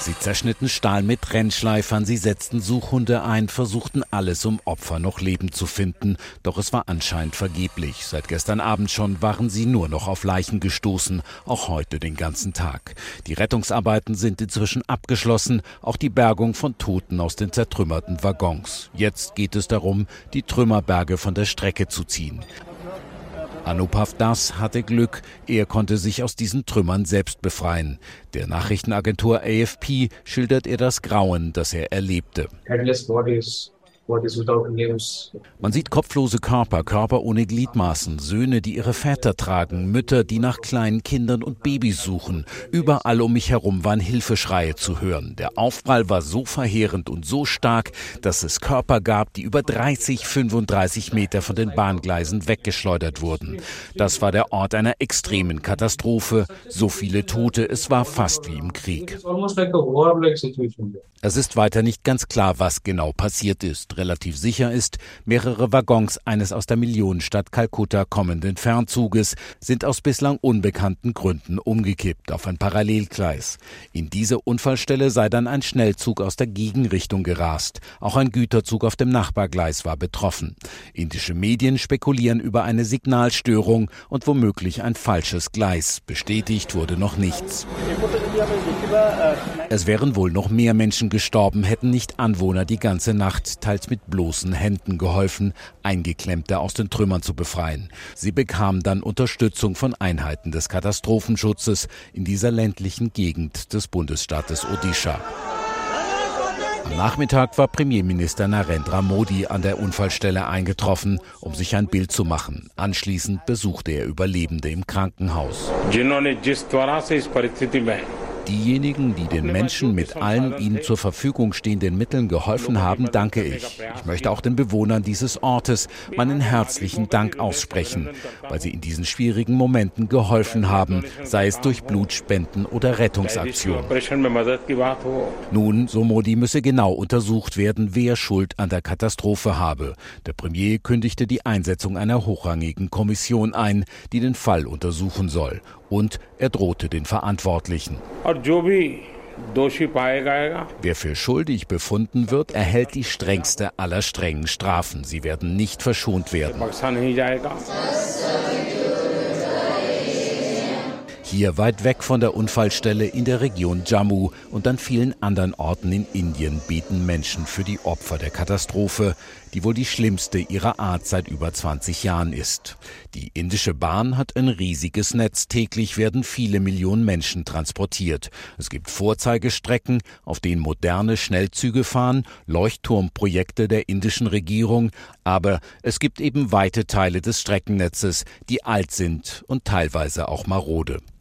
Sie zerschnitten Stahl mit Trennschleifern, sie setzten Suchhunde ein, versuchten alles, um Opfer noch lebend zu finden. Doch es war anscheinend vergeblich. Seit gestern Abend schon waren sie nur noch auf Leichen gestoßen, auch heute den ganzen Tag. Die Rettungsarbeiten sind inzwischen abgeschlossen, auch die Bergung von Toten aus den zertrümmerten Waggons. Jetzt geht es darum, die Trümmerberge von der Strecke zu ziehen. Anubhav Das hatte Glück, er konnte sich aus diesen Trümmern selbst befreien. Der Nachrichtenagentur AFP schildert er das Grauen, das er erlebte. Man sieht kopflose Körper, Körper ohne Gliedmaßen, Söhne, die ihre Väter tragen, Mütter, die nach kleinen Kindern und Babys suchen. Überall um mich herum waren Hilfeschreie zu hören. Der Aufprall war so verheerend und so stark, dass es Körper gab, die über 35 Meter von den Bahngleisen weggeschleudert wurden. Das war der Ort einer extremen Katastrophe. So viele Tote, es war fast wie im Krieg. Es ist weiter nicht ganz klar, was genau passiert ist. Relativ sicher ist, mehrere Waggons eines aus der Millionenstadt Kalkutta kommenden Fernzuges sind aus bislang unbekannten Gründen umgekippt auf ein Parallelgleis. In diese Unfallstelle sei dann ein Schnellzug aus der Gegenrichtung gerast. Auch ein Güterzug auf dem Nachbargleis war betroffen. Indische Medien spekulieren über eine Signalstörung und womöglich ein falsches Gleis. Bestätigt wurde noch nichts. Es wären wohl noch mehr Menschen gestorben, hätten nicht Anwohner die ganze Nacht teils mit bloßen Händen geholfen, Eingeklemmte aus den Trümmern zu befreien. Sie bekamen dann Unterstützung von Einheiten des Katastrophenschutzes in dieser ländlichen Gegend des Bundesstaates Odisha. Am Nachmittag war Premierminister Narendra Modi an der Unfallstelle eingetroffen, um sich ein Bild zu machen. Anschließend besuchte er Überlebende im Krankenhaus. Diejenigen, die den Menschen mit allen ihnen zur Verfügung stehenden Mitteln geholfen haben, danke ich. Ich möchte auch den Bewohnern dieses Ortes meinen herzlichen Dank aussprechen, weil sie in diesen schwierigen Momenten geholfen haben, sei es durch Blutspenden oder Rettungsaktionen. Nun, so Modi, müsse genau untersucht werden, wer Schuld an der Katastrophe habe. Der Premier kündigte die Einsetzung einer hochrangigen Kommission ein, die den Fall untersuchen soll. Und er drohte den Verantwortlichen. Wer für schuldig befunden wird, erhält die strengste aller strengen Strafen. Sie werden nicht verschont werden. Hier weit weg von der Unfallstelle in der Region Jammu und an vielen anderen Orten in Indien beten Menschen für die Opfer der Katastrophe, die wohl die schlimmste ihrer Art seit über 20 Jahren ist. Die indische Bahn hat ein riesiges Netz. Täglich werden viele Millionen Menschen transportiert. Es gibt Vorzeigestrecken, auf denen moderne Schnellzüge fahren, Leuchtturmprojekte der indischen Regierung. Aber es gibt eben weite Teile des Streckennetzes, die alt sind und teilweise auch marode.